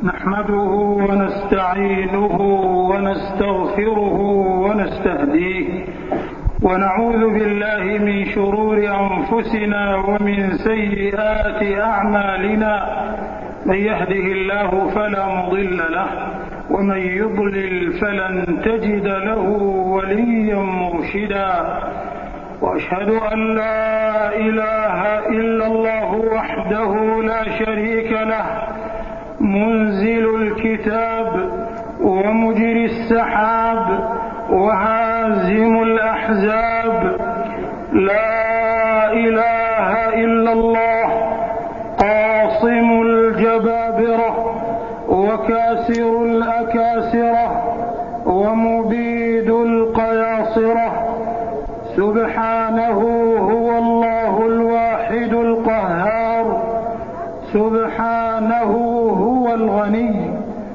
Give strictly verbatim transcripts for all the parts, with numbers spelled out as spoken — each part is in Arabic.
نحمده ونستعينه ونستغفره ونستهديه ونعوذ بالله من شرور أنفسنا ومن سيئات أعمالنا. من يهده الله فلا مضل له ومن يضلل فلن تجد له وليا مرشدا. وأشهد أن لا إله إلا الله وحده لا شريك له منزل الكتاب ومجري السحاب وهازم الأحزاب. لا إله إلا الله قاصم الجبابرة وكاسر الأكاسرة ومبيد القياصرة. سبحانه هو الله الواحد القهار، سبحانه هو الغني،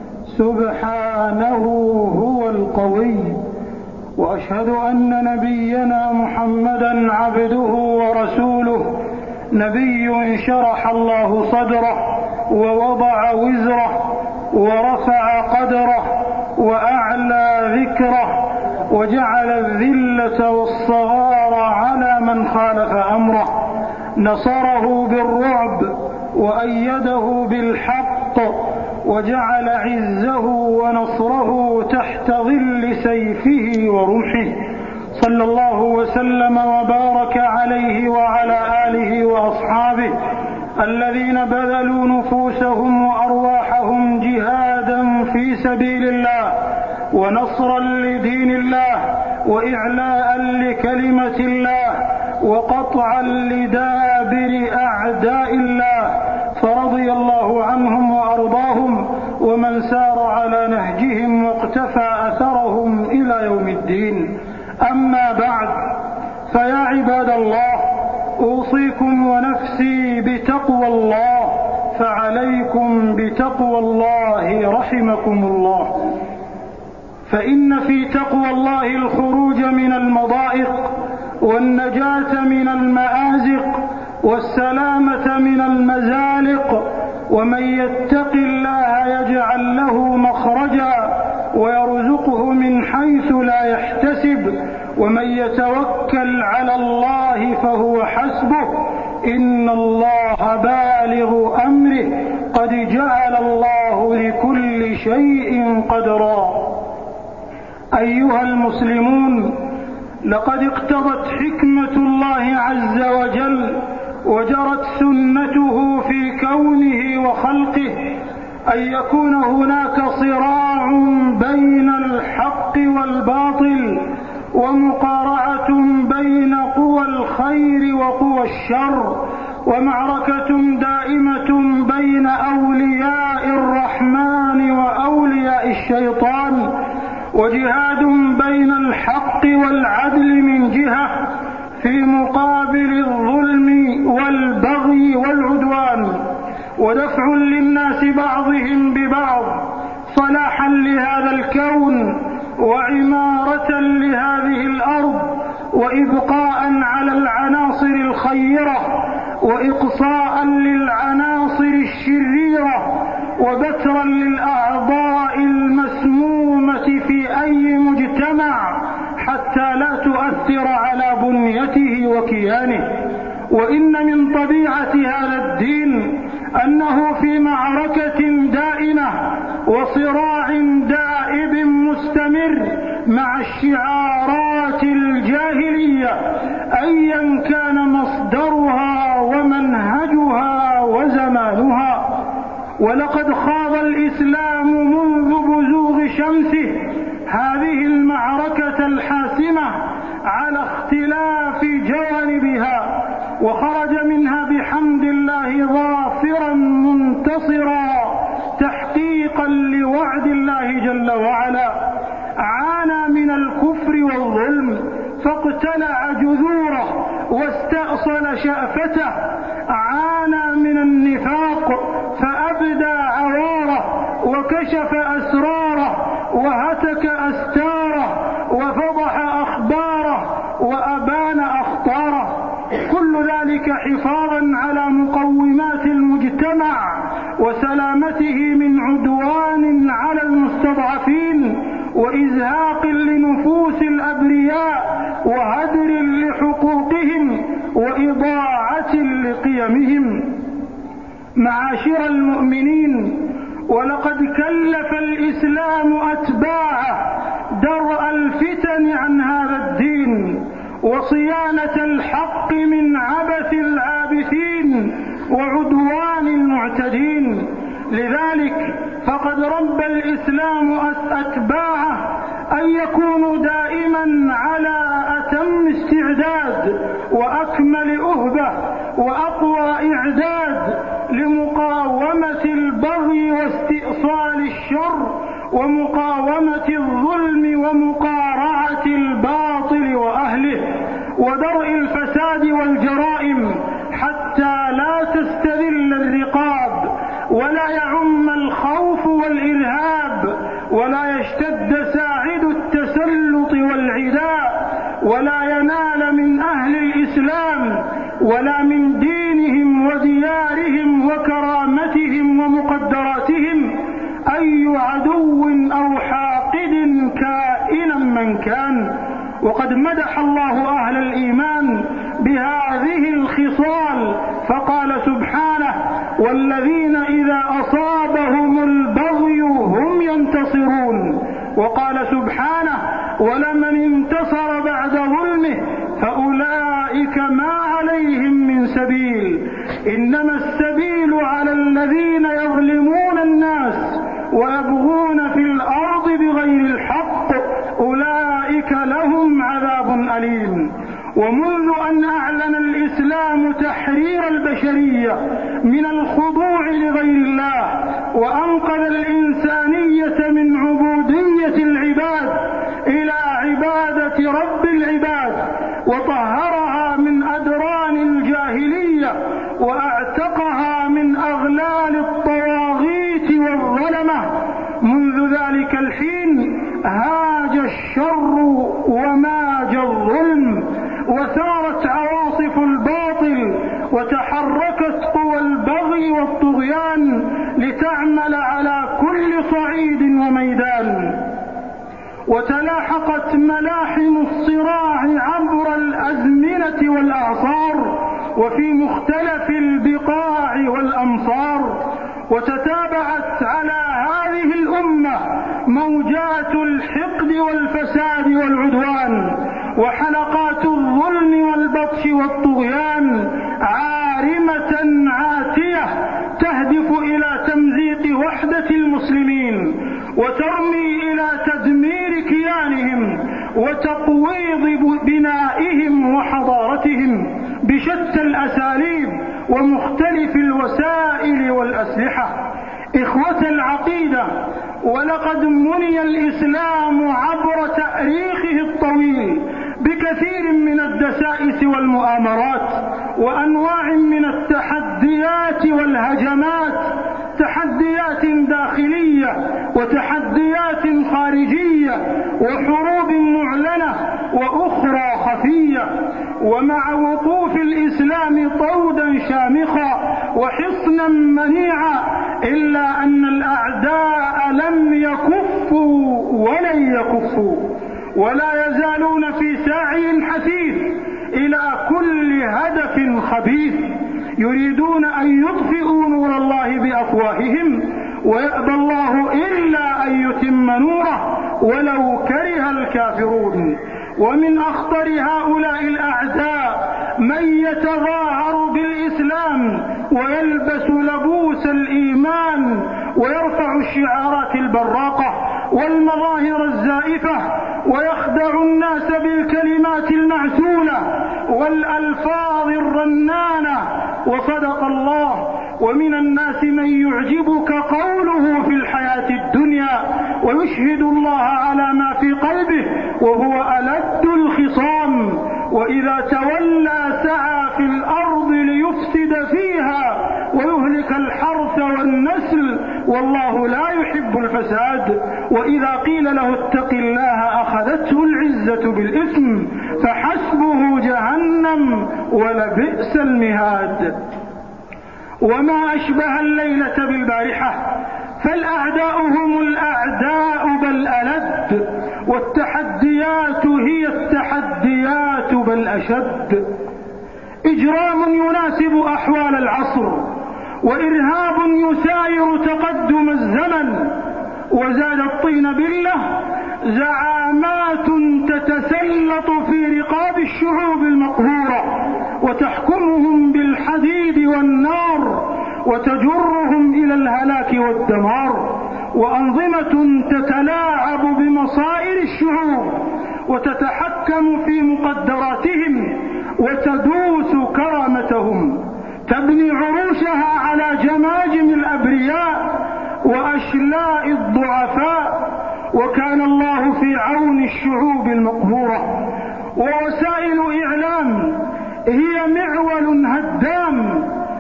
سبحانه هو القوي. وأشهد أن نبينا محمدا عبده ورسوله، نبي شرح الله صدره ووضع وزره ورفع قدره وأعلى ذكره وجعل الذلة والصغار على من خالف أمره، نصره بالرعب وأيده بالحق وجعل عزه ونصره تحت ظل سيفه ورمحه، صلى الله وسلم وبارك عليه وعلى آله وأصحابه الذين بذلوا نفوسهم وأرواحهم جهادا في سبيل الله ونصرا لدين الله وإعلاء لكلمة الله وقطعا لدابر أعداء الله، فرضي الله عنهم وأرضاهم ومن سار على نهجهم واقتفى أثرهم إلى يوم الدين. أما بعد، فيا عباد الله، أوصيكم ونفسي بتقوى الله، فعليكم بتقوى الله رحمكم الله. فإن في تقوى الله الخروج من المضائق والنجاة من المآزق والسلامة من المزالق. ومن يتق الله يجعل له مخرجا ويرزقه من حيث لا يحتسب، ومن يتوكل على الله فهو حسبه، إن الله بالغ أمره، قد جعل الله لكل شيء قدرا. أيها المسلمون، لقد اقتضت حكمة الله عز وجل وجرت سنته في كونه وخلقه أن يكون هناك صراع بين الحق والباطل، ومقارعة بين قوى الخير وقوى الشر، ومعركة دائمة بين أولياء الرحمن وأولياء الشيطان، وجهاد بين الحق والعدل من جهة في مقابل الظلم والبغي والعدوان، ودفع للناس بعضهم ببعض، صلاحا لهذا الكون وعمارة لهذه الأرض، وإبقاء على العناصر الخيرة وإقصاء للعناصر الشريرة، وبترا للأعضاء المسمومة في أي مجتمع حتى لا تؤثر على بنيته وكيانه. وإن من طبيعة هذا الدين أنه في معركة دائمة وصراع دائب مستمر مع الشعارات الجاهلية أيا كان مصدرها ومنهجها وزمانها. ولقد خاض الإسلام منذ بزوغ شمسه هذه المعركة الحاسمة على اختلاف جوانبها، وخرج منها بحمد الله ظافرا منتصرا تحقيقا لوعد الله جل وعلا. عانى من الكفر والظلم فاقتلع جذوره واستأصل شأفته، عانى من النفاق فأبدى عواره وكشف أسراره وهتك أستاره وفضح أخباره وأبان أخطاره، كل ذلك حفاظا على مقومات المجتمع وسلامته من عدوان معاشر المؤمنين، ولقد كلف الإسلام أتباعه درء الفتن عن هذا الدين وصيانة الحق من عبث العابثين وعدوان المعتدين. لذلك فقد ربى الإسلام أتباعه أن يكونوا دائما على أتم استعداد وأكمل أهبة وأقوى إعداد لمقاومة البغي واستئصال الشر ومقاومة الظلم ومقارعة الباطل وأهله ودرء الفساد والجرائم حتى لا تستذل الرقاب ولا يعم الخوف والإرهاب ولا يشتد ساعد التسلط والعداء ولا ينال من أهل الإسلام ولا من دينهم وديارهم وكرامتهم ومقدراتهم أي عدو أو حاقد كائنا من كان. وقد مدح الله أهل الإيمان بهذه الخصال فقال سبحانه: والذين إذا أصابهم البغي هم ينتصرون. وقال سبحانه: ولمن انتصر بعد ظلمه فأولئك ما عليهم من سبيل، إنما السبيل على الذين يظلمون الناس ويبغون في الأرض بغير الحق أولئك لهم عذاب أليم. ومنذ أن أعلن الإسلام تحرير البشرية من الخضوع لغير الله وأنقذ الإنسانية من عبودية العباد إلى عبادة رب العباد وطهرها من أدران الجاهلية وأعتقها من أغلال الطواغيت والظلمة، منذ ذلك الحين هاج الشر وماج الظلم وثارت عواصف الباطل وتحركت قوى البغي والطغيان لتعمل على كل صعيد وميدان، وتلاحقت ملاحم الصراع عبر الأزمنة والأعصار وفي مختلف البقاع والأمصار، وتتابعت على هذه الأمة موجات الحقد والفساد والعدوان وحلقات الظلم والبطش والطغيان عارمة عاتية تهدف إلى تمزيق وحدة المسلمين وترمي إلى تدمير كيانهم وتقويض بنائهم وحضارتهم بشتى الأساليب ومختلف الوسائل والأسلحة. إخوة العقيدة، ولقد مني الإسلام عبر تاريخه الطويل بكثير من الدسائس والمؤامرات وأنواع من التحديات والهجمات، تحديات داخلية وتحديات خارجية وحروب معلنة وأخرى خفية. ومع وقوف الإسلام طودا شامخا وحصنا منيعا إلا أن الأعداء لم يكفوا ولن يكفوا ولا يزالون في سعي حثيث إلى كل هدف خبيث، يريدون أن يطفئوا نور الله بأفواههم ويأبى الله إلا أن يتم نوره ولو كره الكافرون. ومن أخطر هؤلاء الأعداء من يتظاهر بالإسلام ويلبس لبوس الإيمان ويرفع الشعارات البراقة والمظاهر الزائفة ويخدع الناس بالكلمات المعسولة والألفاظ الرنانة. وصدق الله: ومن الناس من يعجبك قوله في الحياة الدنيا ويشهد الله على ما في قلبه وهو ألد الخصام، وإذا تولى سعى في الأرض ليفسد فيها ويهلك الحرث والنسل والله لا يحب الفساد. وإذا قيل له اتق الله أخذته العزة بالإثم فحسبه جهنم ولبئس المهاد. وما أشبه الليلة بالبارحة، فالأعداء هم الأعداء بل ألد، والتحديات هي التحديات بل أشد. إجرام يناسب أحوال العصر وإرهاب يساير تقدم الزمن وزاد الطين بلة، زعامات تتسلط في رقاب الشعوب المقهورة وتحكمهم بالحديد والنار وتجرهم إلى الهلاك والدمار، وأنظمة تتلاعب بمصائر الشعوب وتتحكم في مقدراتهم وتدوس كرامتهم، تبني عروشها على جماجم الأبرياء وأشلاء الضعفاء. وكان الله في عون الشعوب المقهورة، ووسائل إعلام هي معول هدام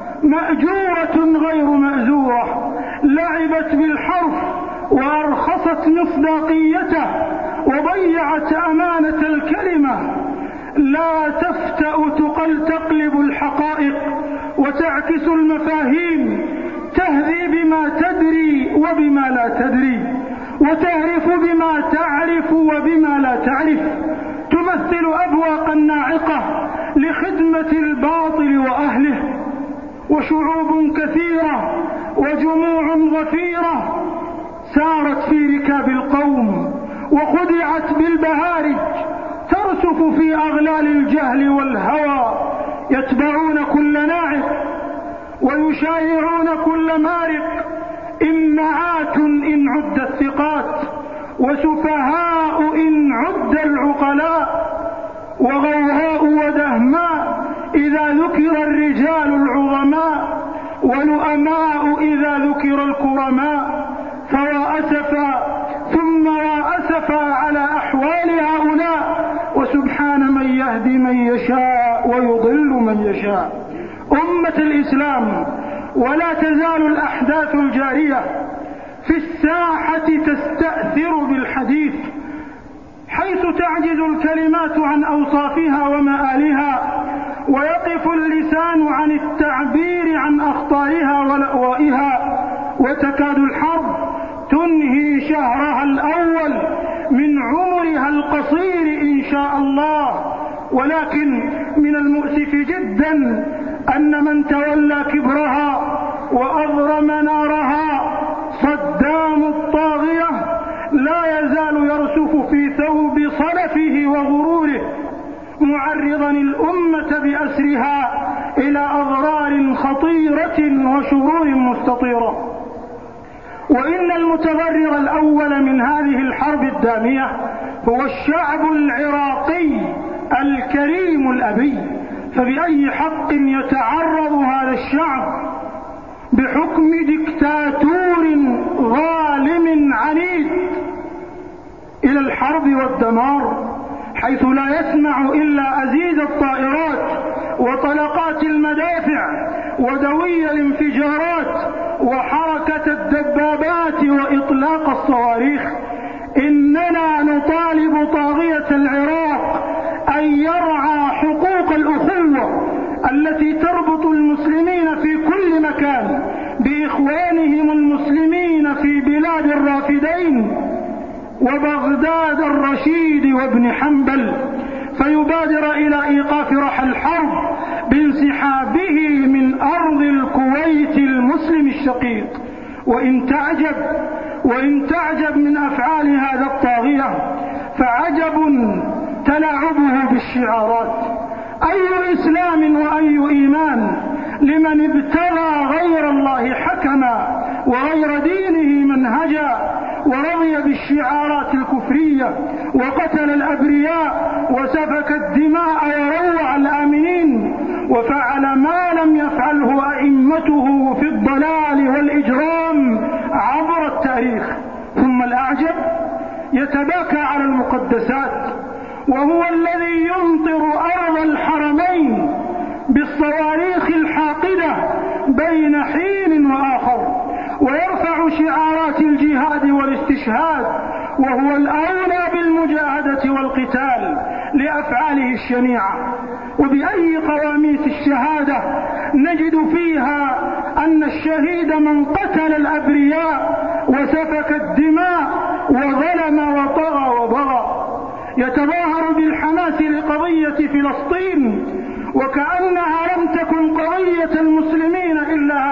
مأجورة غير مأزورة، لعبت بالحرف وأرخصت مصداقيته وضيعت أمانة الكلمة، لا تفتأ تقل تقلب الحقائق وتعكس المفاهيم، تهذي بما تدري وبما لا تدري، وتعرف بما تعرف وبما لا تعرف، تمثل أبواقا ناعقة لخدمة الباطل وأهله. وشعوب كثيرة وجموع غفيرة سارت في ركاب القوم وخدعت بالبهارج، ترسف في أغلال الجهل والهوى، يتبعون كل ناعق ويشايعون كل مارق، إمعات إن عد الثقات وسفهاء إن عد العقلاء، وغوهاء ودهماء إذا ذكر الرجال العظماء، ولؤماء إذا ذكر الكرماء. فوا أسفا ثم وا أسفا على أحوال هؤلاء، وسبحان من يهدي من يشاء ويضل من يشاء. أمة الإسلام، ولا تزال الأحداث الجارية في الساحة تستأثر بالحديث، حيث تعجز الكلمات عن أوصافها ومآلها، ويقف اللسان عن التعبير عن أخطارها ولأوائها، وتكاد الحرب تنهي شهرها الأول من عمرها القصير إن شاء الله. ولكن من المؤسف جدا أن من تولى كبرها وأضرم نارها صدام الطاغية لا يزال يرسف في ثوب صلفه وغروره، معرضا الأمة بأسرها إلى أضرار خطيرة وشرور مستطيرة. وإن المتضرر الأول من هذه الحرب الدامية هو الشعب العراقي الكريم الأبي، فبأي حق يتعرض هذا الشعب بحكم دكتاتور ظالم عنيد إلى الحرب والدمار، حيث لا يسمع إلا أزيز الطائرات وطلقات المدافع ودوي الانفجارات وحركة الدبابات وإطلاق الصواريخ؟ إننا نطالب طاغية العراق أن يرعى حقوق الأخوة التي تربط المسلمين في كل مكان بإخوانهم المسلمين في بلاد الرافدين وبغداد الرشيد وابن حنبل، فيبادر إلى إيقاف رحى الحرب بانسحابه من أرض الكويت المسلم الشقيق. وإن تعجب وإن تعجب من أفعال هذا الطاغية فعجب تلاعبه بالشعارات. أي إسلام وأي إيمان لمن ابتغى غير الله حكما وغير دينه منهجا ورضي بالشعارات الكفرية وقتل الأبرياء وسفك الدماء وروع الآمنين وفعل ما لم يفعله أئمته في الضلال والإجرام عبر التاريخ. ثم الأعجب يتباكى على المقدسات، وهو الذي يمطر أرض الحرمين بالصواريخ الحاقدة بين حين وآخر، ويرفع شعارات الجهاد والاستشهاد، وهو الأولى بالمجاهدة والقتال لأفعاله الشنيعة. وبأي قواميس الشهادة نجد فيها أن الشهيد من قتل الأبرياء وسفك الدماء وظلم وطغى وبغى؟ يتظاهر بالحماس لقضية فلسطين وكأنها لم تكن قضية المسلمين إلا هذه الأيام.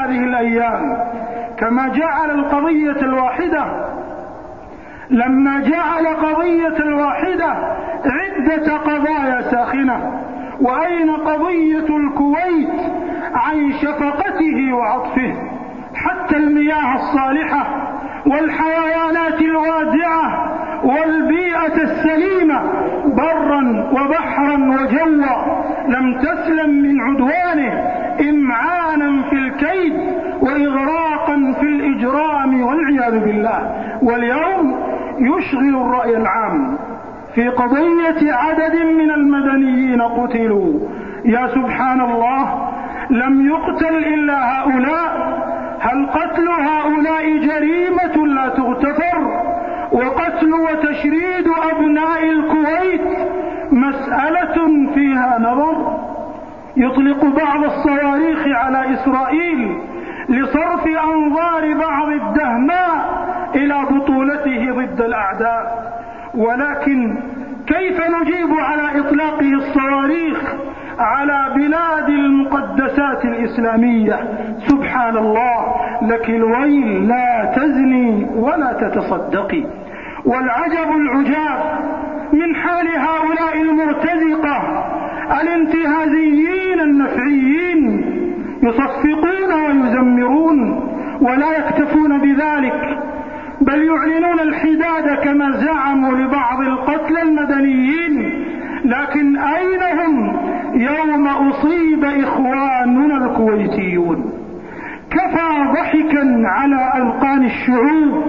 الأيام، كما جعل القضية الواحدة لما جعل قضية الواحدة عدة قضايا ساخنة. وأين قضية الكويت عن شفقته وعطفه؟ حتى المياه الصالحة والحيوانات الواسعة والبيئة السليمة برا وبحرا وجوا لم تسلم من عدوانه إمعانا في الكيد وإغراقا في الإجرام والعياذ بالله. واليوم يشغل الرأي العام في قضية عدد من المدنيين قتلوا. يا سبحان الله، لم يقتل إلا هؤلاء. هل قتل هؤلاء جريمة لا تغتفر؟ وقتل وتشريد أبناء الكويت مسألة فيها نظر. يطلق بعض الصواريخ على إسرائيل لصرف أنظار بعض الدهماء إلى بطولته ضد الأعداء، ولكن كيف نجيب على إطلاقه الصواريخ على بلاد المقدسات الإسلامية؟ سبحان الله، لك الويل، لا تزني ولا تتصدقي. والعجب العجاب من حال هؤلاء المرتزقة الانتهازيين النفعيين، يصفقون ويزمرون ولا يكتفون بذلك، بل يعلنون الحداد كما زعموا لبعض القتلى المدنيين. لكن أين هم يوم أصيب إخواننا الكويتيون؟ كفى ضحكا على أذقان الشعوب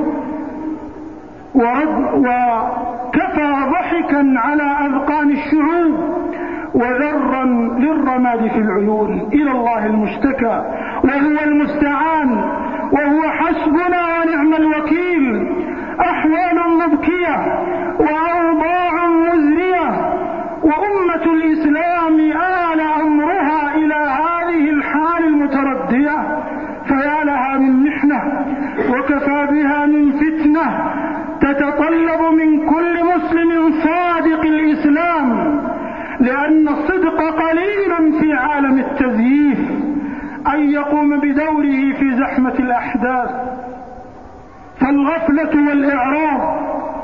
وكفى ضحكا على أذقان الشعوب وذرا للرماد في العيون. إلى الله المشتكى وهو المستعان وهو حسبنا ونعم الوكيل. أحوال مبكية وأوضاع مزرية، وأمة الإسلام آل أمرها إلى هذه الحال المتردية، فيا لها من محنة وكفى بها من فتنة تتطلب من كل مسلم صادق الإسلام، لأن الصدق قليل في عالم التزييف، أن يقوم بدوره في زحمة الأحداث. فالغفلة والإعراض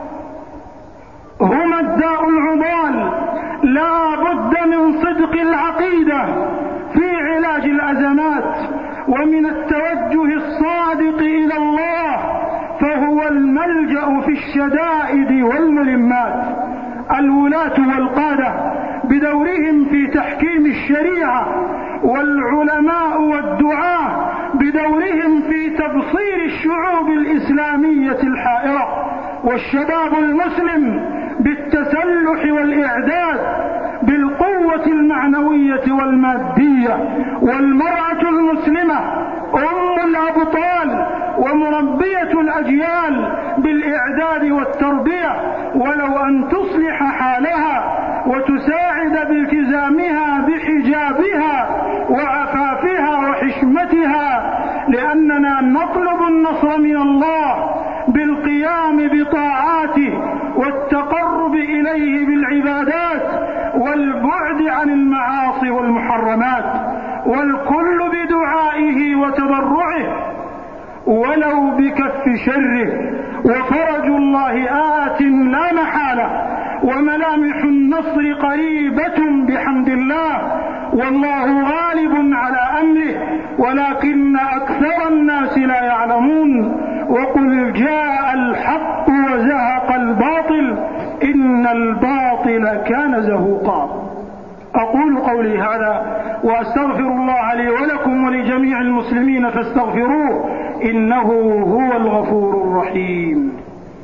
هما الداء العضال. لا بد من صدق العقيدة في علاج الأزمات ومن التوجه الصادق إلى الله، فهو الملجأ في الشدائد والملمات. الولاة والقادة بدورهم في تحكيم الشريعة، والعلماء والدعاة بدورهم في تبصير الشعوب الإسلامية الحائرة، والشباب المسلم بالتسلح والإعداد بالقوة المعنوية والمادية، والمرأة المسلمة أم الأبطال ومربية الأجيال بالإعداد والتربية، ولو أن تصلح حالها وتساعد بالتزامها بحجابها وعفافها وحشمتها، لأننا نطلب النصر من الله بالقيام بطاعاته والتقرب إليه بالعبادات والبعد عن المعاصي والمحرمات، والكل بدعائه وتضرعه ولو بكف شره. وفرج الله آت لا محالة، وملامح النصر قريبة بحمد الله، والله غالب على أمره ولكن أكثر الناس لا يعلمون. وقل جاء الحق وزهق الباطل إن الباطل كان زهوقا. أقول قولي هذا وأستغفر الله لي ولكم ولجميع المسلمين فاستغفروه إنه هو الغفور الرحيم.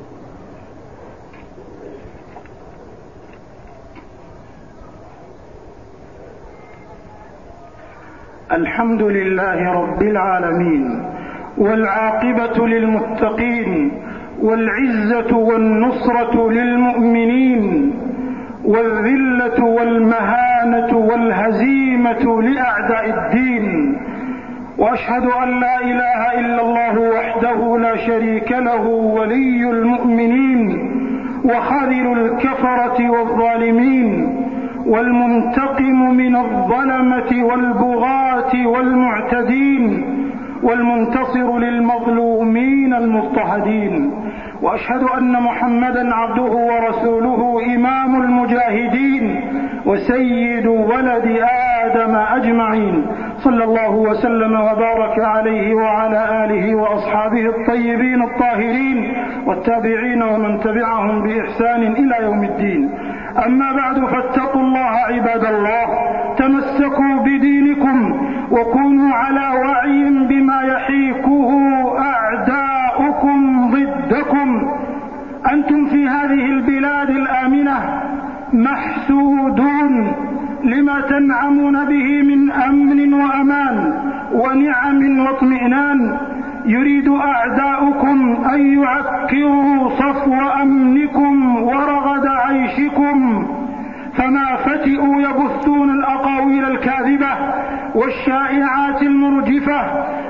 الحمد لله رب العالمين، والعاقبة للمتقين، والعزة والنصرة للمؤمنين، والذلة والمهانة والهزيمة لأعداء الدين. وأشهد أن لا إله إلا الله وحده لا شريك له ولي المؤمنين وخاذل الكفرة والظالمين، والمنتقم من الظلمة والبغاة والمعتدين، والمنتصر للمظلومين المضطهدين، وأشهد أن محمدا عبده ورسوله إمام المجاهدين وسيد ولد آدم أجمعين، صلى الله وسلم وبارك عليه وعلى آله وأصحابه الطيبين الطاهرين والتابعين ومن تبعهم بإحسان إلى يوم الدين. أما بعد، فاتقوا الله عباد الله، تمسكوا بدينكم وكونوا على وعي بما يحيكه أعداؤكم ضدكم. أنتم في هذه البلاد الآمنة محسودون لما تنعمون به من أمن وأمان ونعم واطمئنان. يريد أعداؤكم أن يعكروا صفو أمنكم ورغد عيشكم، فما فتئوا يبثون الأقاويل الكاذبة والشائعات المرجفة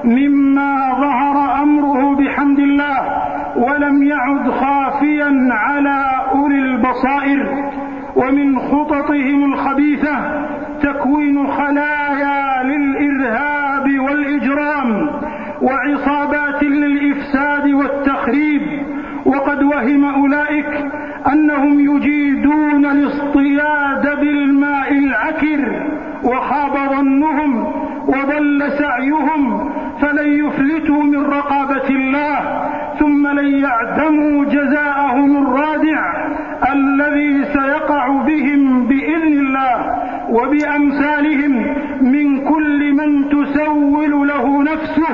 مما ظهر أمره بحمد الله ولم يعد خافيا على أولي البصائر. ومن خططهم الخبيثة تكوين خلايا للإرهاب والإجرام وعصابات للإفساد والتخريب، وقد وهم أولئك أنهم يجيدون الاصطياد بالماء العكر، وخاب ظنهم وضل سعيهم، فلن يفلتوا من رقابة الله، ثم لن يعدموا جزاءهم الرادع الذي سيقع بهم بإذن الله وبأمثالهم من كل من تسول له نفسه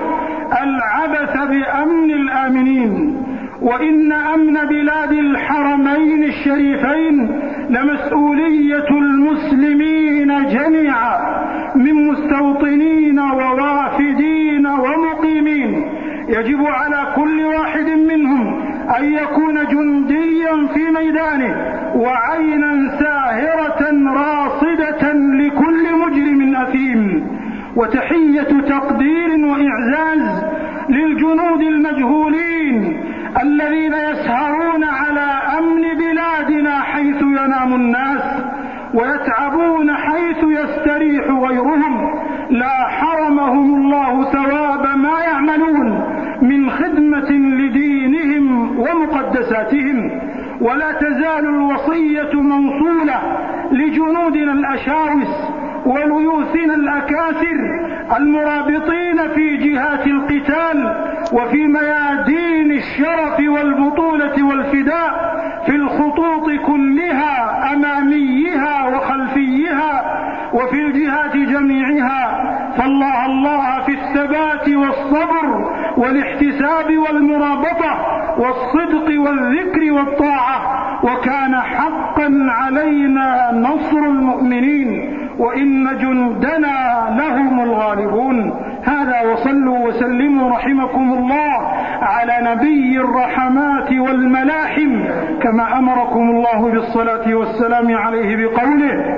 العبث بأمن الآمنين. وإن أمن بلاد الحرمين الشريفين لمسؤولية المسلمين جميعا من مستوطنين ووافدين ومقيمين. يجب على كل واحد منهم أن يكون جنديا في ميدانه وعينا ساهرة راصدة لكل مجرم أثيم. وتحية تقدير وإعزاز للجنود المجهولين الذين يسهرون على أمن بلادنا حيث ينام الناس ويتعبون حيث يستريح غيرهم، لا حرمهم الله ثواب ما يعملون من خدمة لدينهم ومقدساتهم. ولا تزال الوصية موصولة لجنودنا الأشاوس وليوثنا الأكاسر المرابطين في جهات القتال وفي ميادين الشرف والبطولة والفداء في الخطوط كلها، أماميها وخلفيها وفي الجهات جميعها. فالله الله في الثبات والصبر والاحتساب والمرابطة والصدق والذكر والطاعة، وكان حقا علينا نصر المؤمنين وإن جندنا لهم الغالبون. هذا، وصلوا وسلموا رحمكم الله على نبي الرحمات والملاحم كما أمركم الله بالصلاة والسلام عليه بقوله: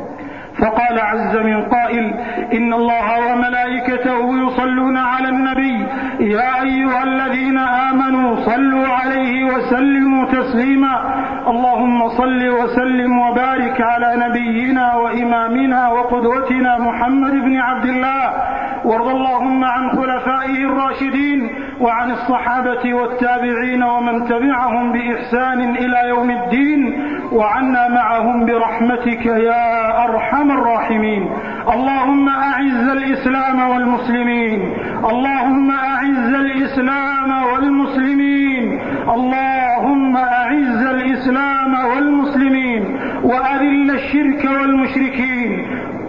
فقال عز من قائل: إن الله وملائكته يصلون على النبي يا أيها الذين آمنوا صلوا عليه وسلموا تسليما. اللهم صل وسلم وبارك على نبينا وإمامنا وقدوتنا محمد بن عبد الله، وارض اللهم عن خلفائه الراشدين وعن الصحابة والتابعين ومن تبعهم بإحسان إلى يوم الدين، وعنا معهم برحمتك يا أرحم الراحمين. اللهم أعز الإسلام والمسلمين، اللهم أعز الإسلام والمسلمين، اللهم أعز الإسلام والمسلمين وأذل الشرك والمشركين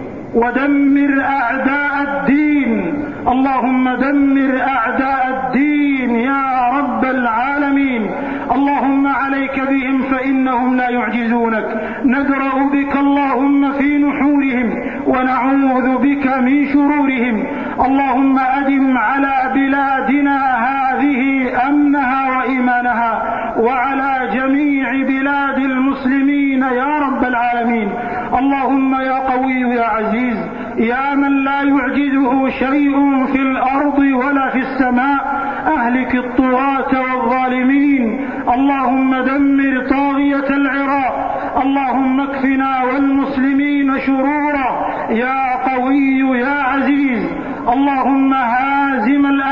ودمر أعداء الدين. اللهم دمر أعداء الدين يا رب العالمين. اللهم عليك بهم فإنهم لا يعجزونك. ندرأ بك اللهم في نحورهم ونعوذ بك من شرورهم. اللهم أدم على بلادنا هذه أمنها وإيمانها، وعلى جميع بلاد المسلمين يا رب العالمين. اللهم يا قوي يا عزيز يا من لا يعجزه شيء في الأرض ولا في السماء، أهلك الطغاة والظالمين. اللهم دمر طاغية العراق. اللهم اكفنا والمسلمين شرورا يا قوي يا عزيز. اللهم هازم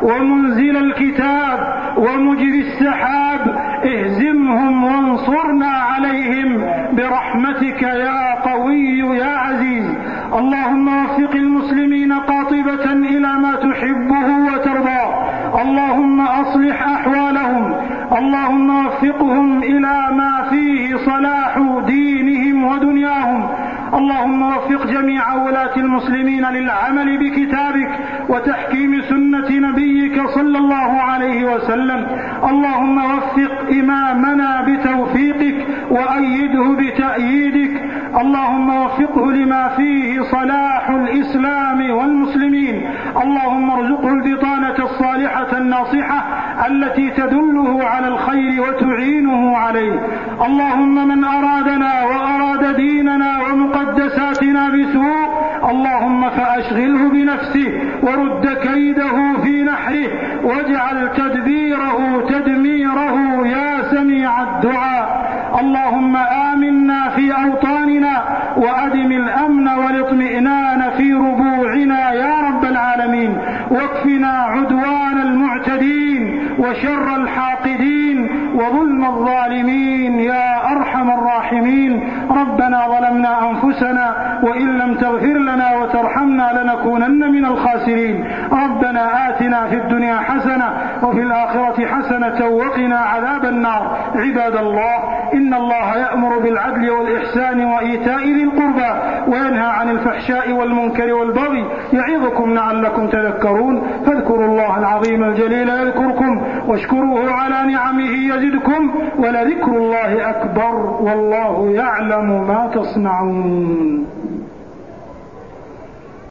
ومنزل الكتاب ومجري السحاب اهزمهم وانصرنا عليهم برحمتك يا قوي يا عزيز. اللهم وفق المسلمين قاطبة إلى ما تحبه وترضاه. اللهم أصلح أحوالهم. اللهم وفقهم إلى ما فيه صلاح دينهم ودنياهم. اللهم وفق جميع ولاة المسلمين للعمل بكتابك وتحكيم سنة نبيك صلى الله عليه وسلم. اللهم وفق إمامنا بتوفيقك وأيده بتأييدك. اللهم وفقه لما فيه صلاح الإسلام والمسلمين. اللهم ارزقه البطانة الصالحة الناصحة التي تدله على الخير وتعينه عليه. اللهم من أرادنا وأراد ديننا ومقدساتنا بسوء اللهم فأشغله بنفسه ورد كيده في نحره واجعل تدبيره تدميره يا سميع الدعاء. اللهم آمنا في أوطاننا وأدم الأمن والاطمئنان في ربوعنا يا رب العالمين. واكفنا عدوان المعتدين وشر الحاقدين وظلم الظالمين يا أرحم الراحمين. ربنا ظلمنا أنفسنا وإن لم تغفر لنا وترحمنا لنكونن من الخاسرين. ربنا آتنا في الدنيا حسنة وفي الآخرة حسنة وقنا عذاب النار. عباد الله، إن الله يأمر بالعدل والإحسان وإيتاء ذي القربى وينهى عن الفحشاء والمنكر والبغي يعظكم لعلكم تذكرون. فاذكروا الله العظيم الجليل يذكركم واشكروه على نعمه يزدكم ولذكر الله أكبر والله يعلم ما تصنعون.